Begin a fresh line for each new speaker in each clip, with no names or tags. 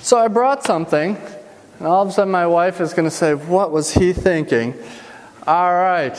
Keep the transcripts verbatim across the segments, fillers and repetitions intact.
So I brought something, and all of a sudden my wife is going to say, what was he thinking? All right.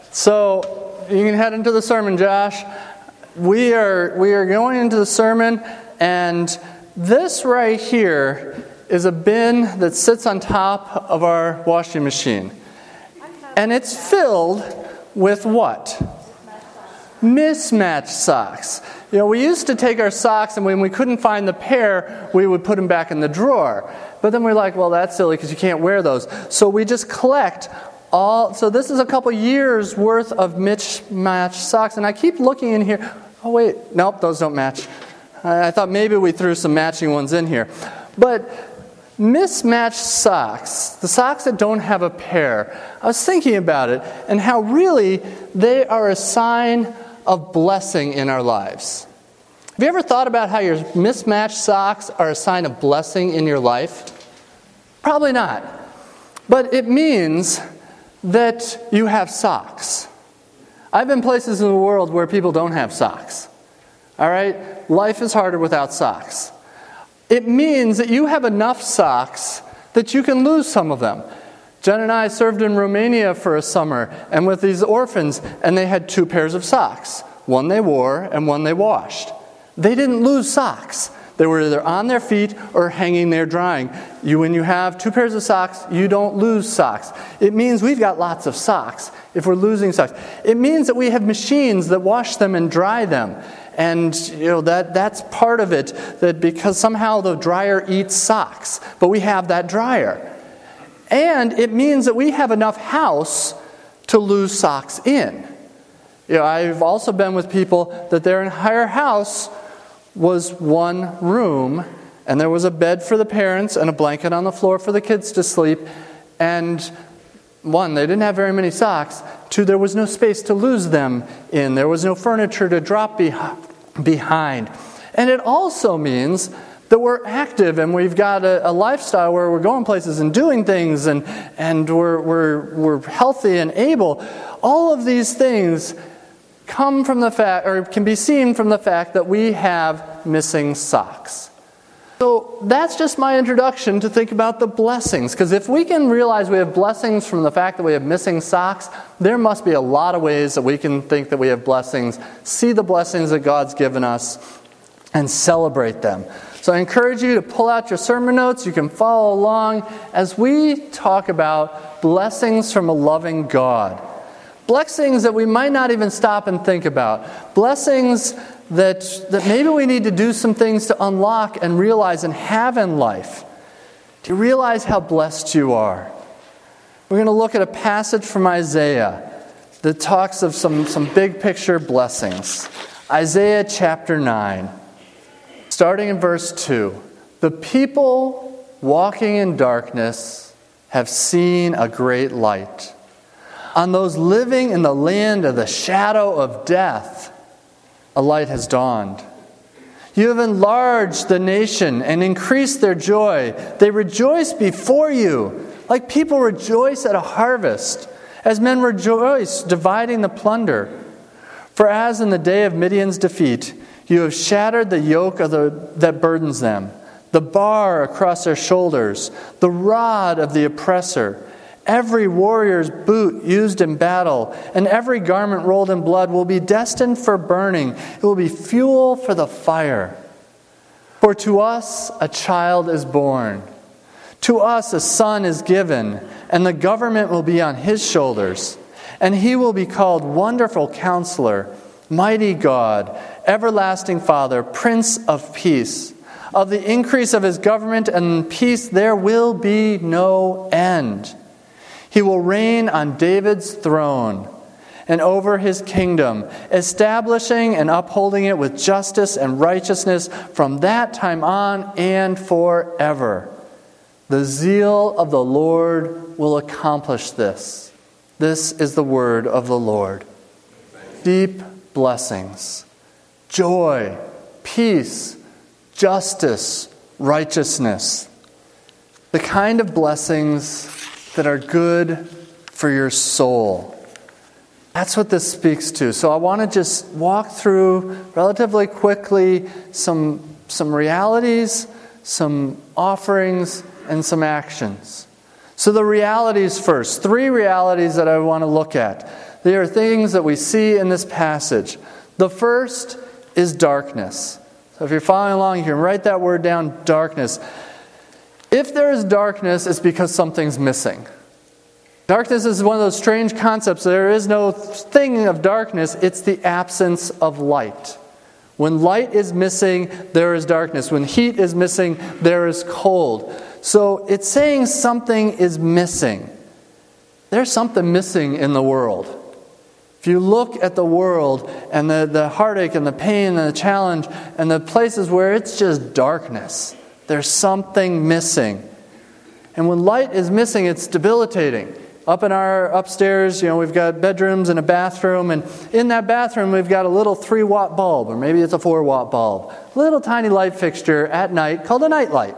So you can head into the sermon, Josh. We are we are going into the sermon, and this right here is a bin that sits on top of our washing machine. And it's filled with what? Mismatched socks. You know, we used to take our socks, and when we couldn't find the pair, we would put them back in the drawer. But then we're like, well, that's silly because you can't wear those. So we just collect all. So this is a couple years worth of mismatched socks. And I keep looking in here. Oh, wait. Nope, those don't match. I thought maybe we threw some matching ones in here. But mismatched socks, the socks that don't have a pair, I was thinking about it and how really they are a sign of blessing in our lives. Have you ever thought about how your mismatched socks are a sign of blessing in your life? Probably not. But it means that you have socks. I've been places in the world where people don't have socks. All right? Life is harder without socks. It means that you have enough socks that you can lose some of them. Jen and I served in Romania for a summer, and with these orphans, and they had two pairs of socks. One they wore and one they washed. They didn't lose socks. They were either on their feet or hanging there drying. You, when you have two pairs of socks, you don't lose socks. It means we've got lots of socks if we're losing socks. It means that we have machines that wash them and dry them. And you know that that's part of it, that because somehow the dryer eats socks, but we have that dryer. And it means that we have enough house to lose socks in. You know, I've also been with people that their entire house was one room, and there was a bed for the parents and a blanket on the floor for the kids to sleep. And one, they didn't have very many socks. Two, there was no space to lose them in. There was no furniture to drop behind. And it also means that we're active and we've got a, a lifestyle where we're going places and doing things, and, and we're, we're, we're healthy and able. All of these things come from the fact, or can be seen from the fact that we have missing socks. So that's just my introduction to think about the blessings. Because if we can realize we have blessings from the fact that we have missing socks, there must be a lot of ways that we can think that we have blessings, see the blessings that God's given us, and celebrate them. So I encourage you to pull out your sermon notes. You can follow along as we talk about blessings from a loving God. Blessings that we might not even stop and think about. Blessings that, that maybe we need to do some things to unlock and realize and have in life. Do you realize how blessed you are? We're going to look at a passage from Isaiah that talks of some, some big picture blessings. Isaiah chapter nine. Starting in verse two, the people walking in darkness have seen a great light. On those living in the land of the shadow of death, a light has dawned. You have enlarged the nation and increased their joy. They rejoice before you, like people rejoice at a harvest, as men rejoice dividing the plunder. For as in the day of Midian's defeat, you have shattered the yoke of the, that burdens them, the bar across their shoulders, the rod of the oppressor. Every warrior's boot used in battle and every garment rolled in blood will be destined for burning. It will be fuel for the fire. For to us a child is born. To us a son is given, and the government will be on his shoulders. And he will be called Wonderful Counselor, Mighty God, Everlasting Father, Prince of Peace. Of the increase of his government and peace there will be no end. He will reign on David's throne and over his kingdom, establishing and upholding it with justice and righteousness from that time on and forever. The zeal of the Lord will accomplish this. This is the word of the Lord. Deep blessings, joy, peace, justice, righteousness. The kind of blessings that are good for your soul. That's what this speaks to. So I want to just walk through relatively quickly some, some realities, some offerings, and some actions. So the realities first. Three realities that I want to look at. They are things that we see in this passage. The first is darkness. So if you're following along, you can write that word down, darkness. If there is darkness, it's because something's missing. Darkness is one of those strange concepts. There is no thing of darkness. It's the absence of light. When light is missing, there is darkness. When heat is missing, there is cold. So it's saying something is missing. There's something missing in the world. If you look at the world and the, the heartache and the pain and the challenge and the places where it's just darkness, there's something missing. And when light is missing, it's debilitating. Up in our upstairs, you know, we've got bedrooms and a bathroom, and in that bathroom we've got a little three watt bulb, or maybe it's a four watt bulb. Little tiny light fixture at night called a night light.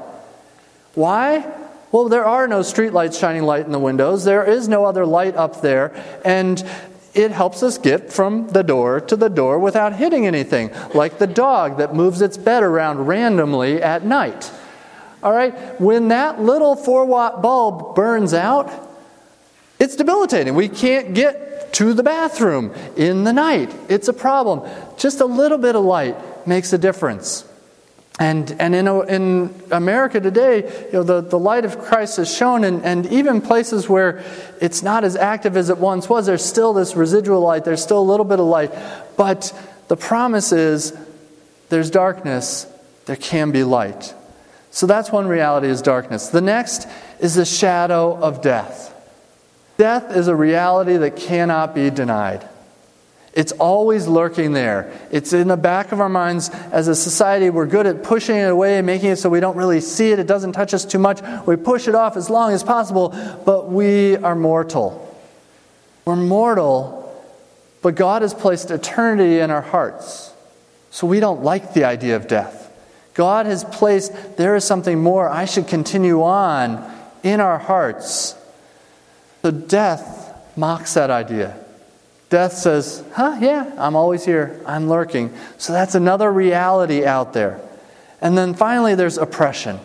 Why? Well, there are no street lights shining light in the windows. There is no other light up there, and it helps us get from the door to the door without hitting anything, like the dog that moves its bed around randomly at night. All right? When that little four watt bulb burns out, it's debilitating. We can't get to the bathroom in the night. It's a problem. Just a little bit of light makes a difference. And and in in America today, you know, the, the light of Christ is shown, and, and even places where it's not as active as it once was, there's still this residual light, there's still a little bit of light. But the promise is there's darkness, there can be light. So that's one reality, is darkness. The next is the shadow of death. Death is a reality that cannot be denied. It's always lurking there. It's in the back of our minds. As a society, we're good at pushing it away and making it so we don't really see it. It doesn't touch us too much. We push it off as long as possible, but we are mortal. We're mortal, but God has placed eternity in our hearts. So we don't like the idea of death. God has placed, there is something more. I should continue on in our hearts. So death mocks that idea. Death says, huh, yeah, I'm always here. I'm lurking. So that's another reality out there. And then finally there's oppression.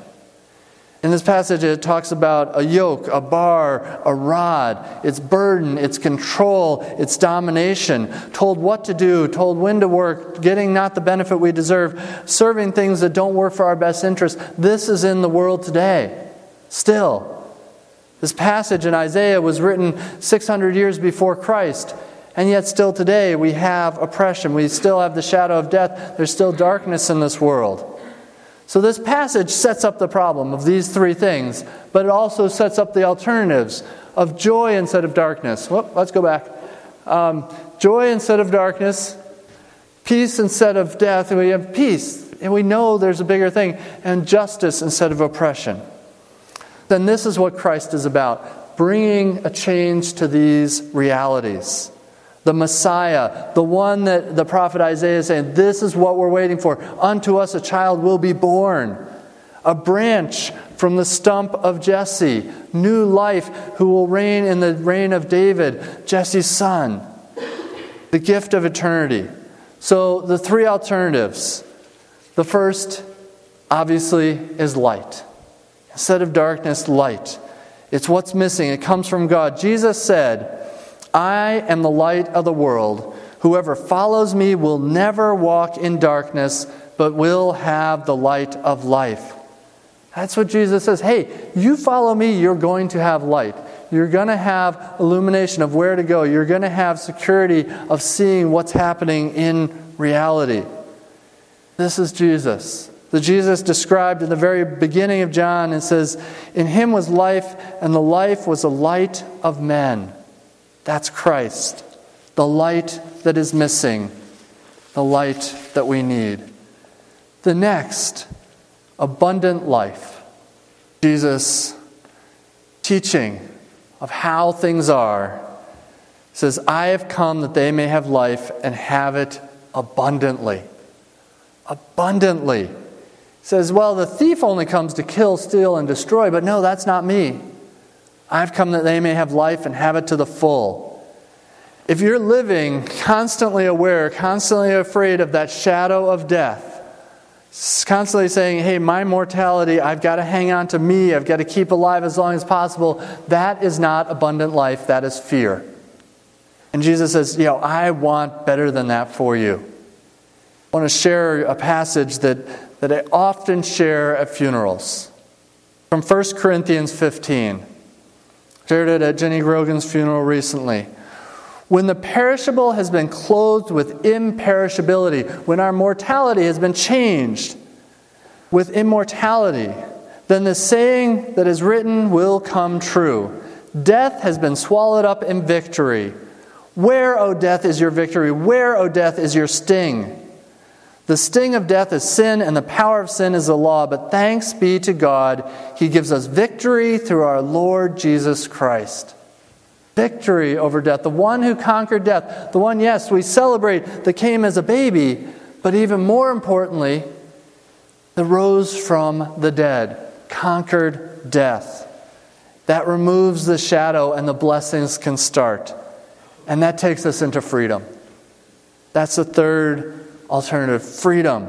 In this passage it talks about a yoke, a bar, a rod. It's burden, it's control, it's domination. Told what to do, told when to work, getting not the benefit we deserve, serving things that don't work for our best interest. This is in the world today. Still. This passage in Isaiah was written six hundred years before Christ. And yet still today we have oppression. We still have the shadow of death. There's still darkness in this world. So this passage sets up the problem of these three things, but it also sets up the alternatives of joy instead of darkness. Whoop, let's go back. Um, joy instead of darkness, peace instead of death, and we have peace. And we know there's a bigger thing, and justice instead of oppression. Then this is what Christ is about, bringing a change to these realities. The Messiah, the one that the prophet Isaiah is saying, this is what we're waiting for. Unto us a child will be born. A branch from the stump of Jesse. New life, who will reign in the reign of David, Jesse's son. The gift of eternity. So the three alternatives. The first, obviously, is light. Instead of darkness, light. It's what's missing. It comes from God. Jesus said, I am the light of the world. Whoever follows me will never walk in darkness, but will have the light of life. That's what Jesus says. Hey, you follow me, you're going to have light. You're going to have illumination of where to go. You're going to have security of seeing what's happening in reality. This is Jesus. The Jesus described in the very beginning of John. It says, in him was life, and the life was the light of men. That's Christ, the light that is missing, the light that we need. The next, abundant life. Jesus, teaching of how things are, says, I have come that they may have life and have it abundantly. Abundantly. He says, well, the thief only comes to kill, steal, and destroy, but no, that's not me. I've come that they may have life and have it to the full. If you're living constantly aware, constantly afraid of that shadow of death, constantly saying, hey, my mortality, I've got to hang on to me, I've got to keep alive as long as possible, that is not abundant life, that is fear. And Jesus says, you know, I want better than that for you. I want to share a passage that, that I often share at funerals. From First Corinthians fifteen. Shared it at Jenny Grogan's funeral recently. When the perishable has been clothed with imperishability, when our mortality has been changed with immortality, then the saying that is written will come true. Death has been swallowed up in victory. Where, O death, is your victory? Where, O death, is your sting? The sting of death is sin, and the power of sin is the law. But thanks be to God, He gives us victory through our Lord Jesus Christ. Victory over death. The one who conquered death. The one, yes, we celebrate that came as a baby, but even more importantly, that rose from the dead, conquered death. That removes the shadow and the blessings can start. And that takes us into freedom. That's the third alternative, freedom.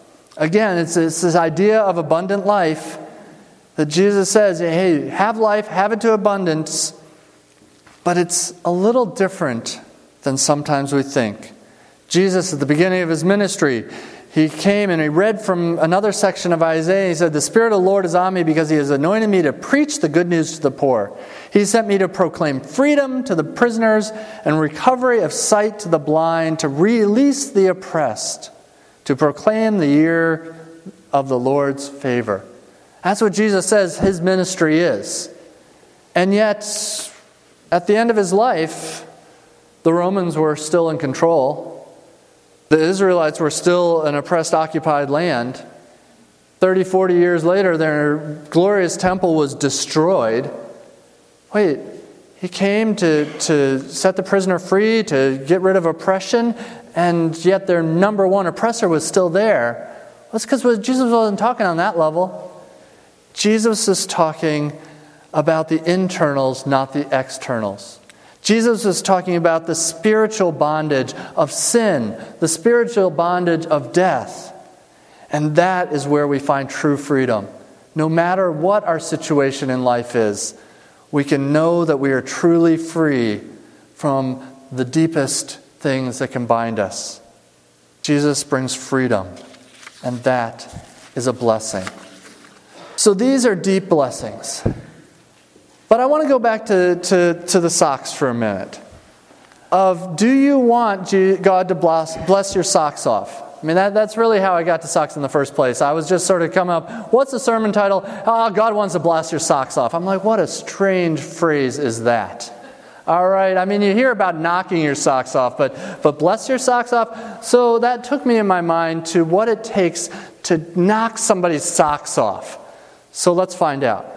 Again, it's, it's this idea of abundant life that Jesus says, hey, have life, have it to abundance, but it's a little different than sometimes we think. Jesus, at the beginning of His ministry, He came and He read from another section of Isaiah. He said, the Spirit of the Lord is on me because He has anointed me to preach the good news to the poor. He sent me to proclaim freedom to the prisoners and recovery of sight to the blind, to release the oppressed, to proclaim the year of the Lord's favor. That's what Jesus says His ministry is. And yet, at the end of His life, the Romans were still in control. The Israelites were still an oppressed, occupied land. thirty, forty years later, their glorious temple was destroyed. Wait, He came to, to set the prisoner free, to get rid of oppression, and yet their number one oppressor was still there. That's because Jesus wasn't talking on that level. Jesus is talking about the internals, not the externals. Jesus is talking about the spiritual bondage of sin, the spiritual bondage of death. And that is where we find true freedom. No matter what our situation in life is, we can know that we are truly free from the deepest things that can bind us. Jesus brings freedom, and that is a blessing. So these are deep blessings. But I want to go back to, to, to the socks for a minute. Of, do you want God to bless, bless your socks off? I mean, that, that's really how I got to socks in the first place. I was just sort of coming up, what's the sermon title? Oh, God wants to bless your socks off. I'm like, what a strange phrase is that? All right, I mean, you hear about knocking your socks off, but, but bless your socks off? So that took me in my mind to what it takes to knock somebody's socks off. So let's find out.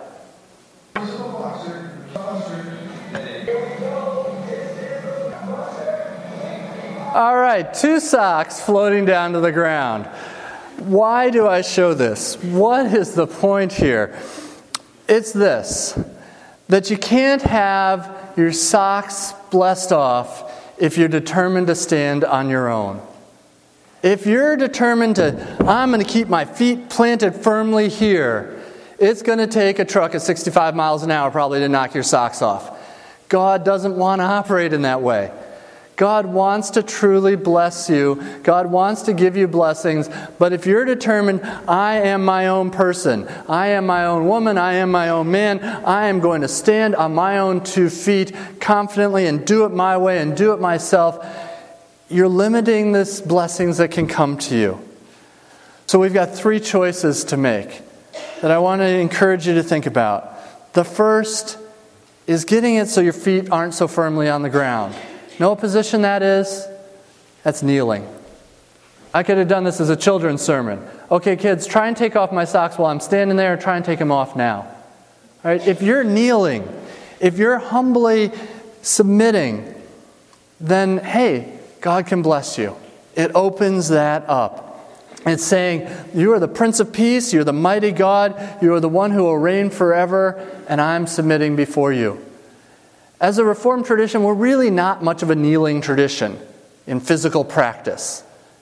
All right, two socks floating down to the ground. Why do I show this? What is the point here? It's this, that you can't have your socks blessed off if you're determined to stand on your own. If you're determined to, I'm going to keep my feet planted firmly here, it's going to take a truck at sixty-five miles an hour probably to knock your socks off. God doesn't want to operate in that way. God wants to truly bless you. God wants to give you blessings. But if you're determined, I am my own person, I am my own woman, I am my own man, I am going to stand on my own two feet confidently and do it my way and do it myself, you're limiting the blessings that can come to you. So we've got three choices to make that I want to encourage you to think about. The first is getting it so your feet aren't so firmly on the ground. Know what position that is? That's kneeling. I could have done this as a children's sermon. Okay, kids, try and take off my socks while I'm standing there. Try and take them off now. All right? If you're kneeling, if you're humbly submitting, then, hey, God can bless you. It opens that up. It's saying, you are the Prince of Peace, you're the mighty God, you are the one who will reign forever, and I'm submitting before you. As a Reformed tradition, we're really not much of a kneeling tradition in physical practice.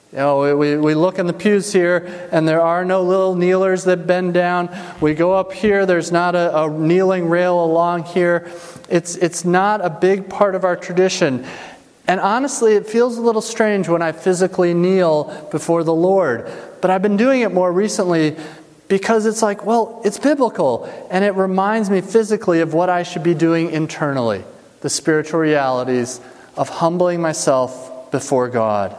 You know, we, we look in the pews here, and there are no little kneelers that bend down. We go up here, there's not a, a kneeling rail along here. It's, it's not a big part of our tradition. And honestly, it feels a little strange when I physically kneel before the Lord. But I've been doing it more recently because it's like, well, it's biblical. And it reminds me physically of what I should be doing internally. The spiritual realities of humbling myself before God.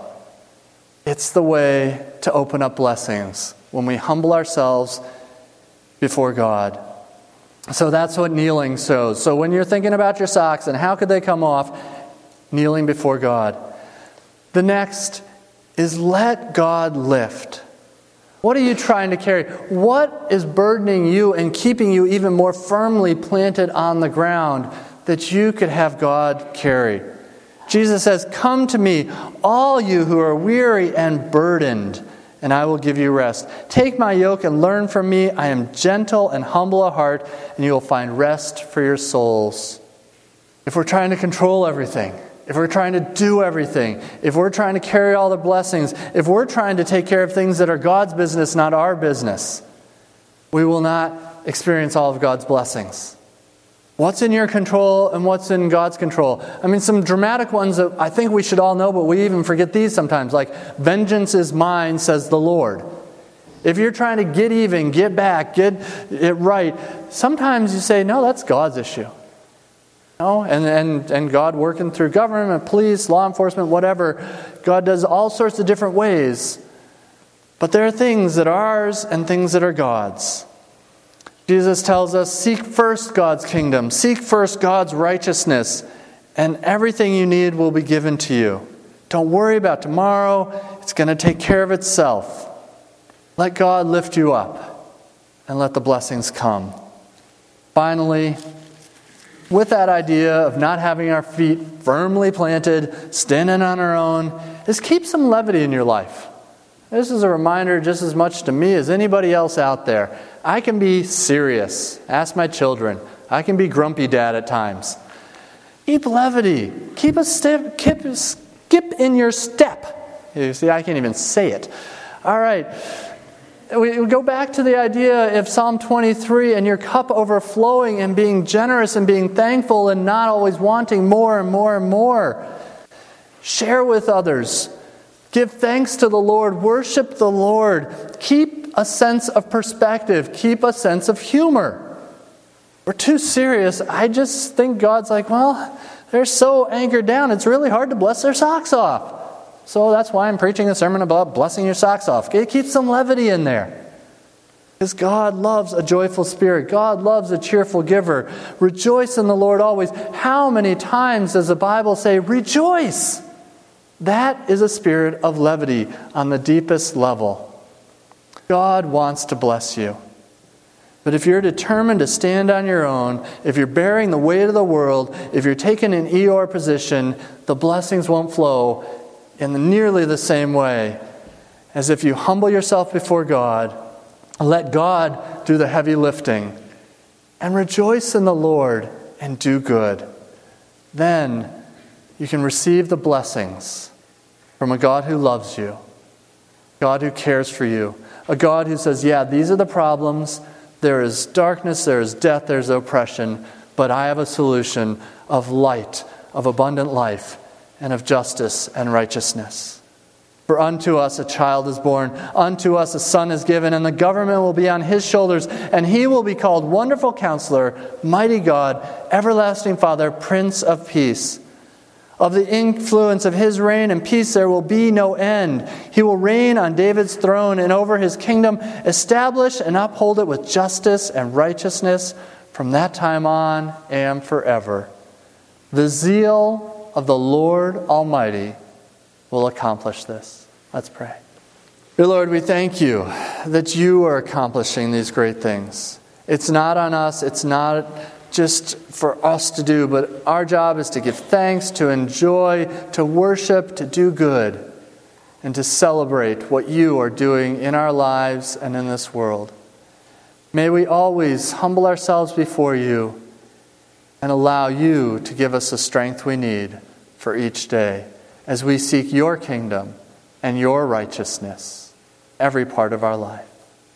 It's the way to open up blessings when we humble ourselves before God. So that's what kneeling shows. So when you're thinking about your socks and how could they come off, kneeling before God. The next is let God lift. What are you trying to carry? What is burdening you and keeping you even more firmly planted on the ground that you could have God carry? Jesus says, "Come to me, all you who are weary and burdened, and I will give you rest. Take my yoke and learn from me. I am gentle and humble at heart, and you will find rest for your souls." If we're trying to control everything, if we're trying to do everything, if we're trying to carry all the blessings, if we're trying to take care of things that are God's business, not our business, we will not experience all of God's blessings. What's in your control and what's in God's control? I mean, some dramatic ones that I think we should all know, but we even forget these sometimes, like, vengeance is mine, says the Lord. If you're trying to get even, get back, get it right, sometimes you say, no, that's God's issue. No, and, and, and God working through government, police, law enforcement, whatever, God does all sorts of different ways. But there are things that are ours and things that are God's. Jesus tells us, seek first God's kingdom, seek first God's righteousness, and everything you need will be given to you. Don't worry about tomorrow. It's going to take care of itself. Let God lift you up and let the blessings come. Finally, with that idea of not having our feet firmly planted, standing on our own, is keep some levity in your life. This is a reminder just as much to me as anybody else out there. I can be serious. Ask my children. I can be grumpy dad at times. Keep levity. Keep a step. Keep, skip in your step. You see, I can't even say it. All right. We go back to the idea of Psalm twenty-three and your cup overflowing and being generous and being thankful and not always wanting more and more and more. Share with others. Give thanks to the Lord. Worship the Lord. Keep a sense of perspective. Keep a sense of humor. We're too serious. I just think God's like, well, they're so anchored down, it's really hard to bless their socks off. So that's why I'm preaching a sermon about blessing your socks off. Keep some levity in there. Because God loves a joyful spirit. God loves a cheerful giver. Rejoice in the Lord always. How many times does the Bible say, rejoice? That is a spirit of levity on the deepest level. God wants to bless you. But if you're determined to stand on your own, if you're bearing the weight of the world, if you're taking an Eeyore position, the blessings won't flow in nearly the same way as if you humble yourself before God, let God do the heavy lifting, and rejoice in the Lord and do good. Then you can receive the blessings from a God who loves you, God who cares for you, a God who says, yeah, these are the problems. There is darkness, there is death, there is oppression, but I have a solution of light, of abundant life, and of justice and righteousness. For unto us a child is born, unto us a son is given, and the government will be on his shoulders, and he will be called Wonderful Counselor, Mighty God, Everlasting Father, Prince of Peace. Of the influence of his reign and peace there will be no end. He will reign on David's throne and over his kingdom, establish and uphold it with justice and righteousness from that time on and forever. The zeal of the Lord Almighty will accomplish this. Let's pray. Dear Lord, we thank you that you are accomplishing these great things. It's not on us. It's not just for us to do, but our job is to give thanks, to enjoy, to worship, to do good, and to celebrate what you are doing in our lives and in this world. May we always humble ourselves before you and allow you to give us the strength we need for each day as we seek your kingdom and your righteousness every part of our life.